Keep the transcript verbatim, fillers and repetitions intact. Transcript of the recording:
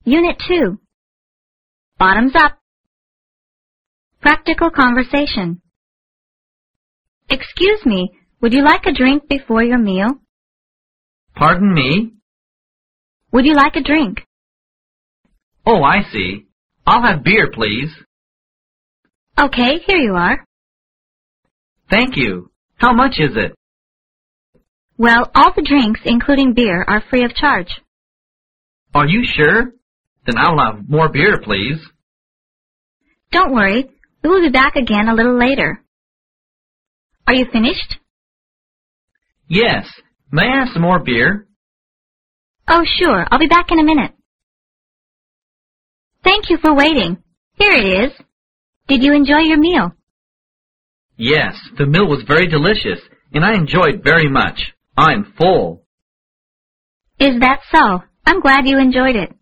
Unit two. Bottoms up. Practical conversation. Excuse me, would you like a drink before your meal? Pardon me? Would you like a drink? Oh, I see. I'll have beer, please. Okay, here you are. Thank you. How much is it? Well, all the drinks, including beer, are free of charge. Are you sure? Then I'll have more beer, please. Don't worry, we will be back again a little later. Are you finished? Yes. May I have some more beer? Oh, sure. I'll be back in a minute. Thank you for waiting. Here it is. Did you enjoy your meal? Yes, the meal was very delicious, and I enjoyed very much. I'm full. Is that so? I'm glad you enjoyed it.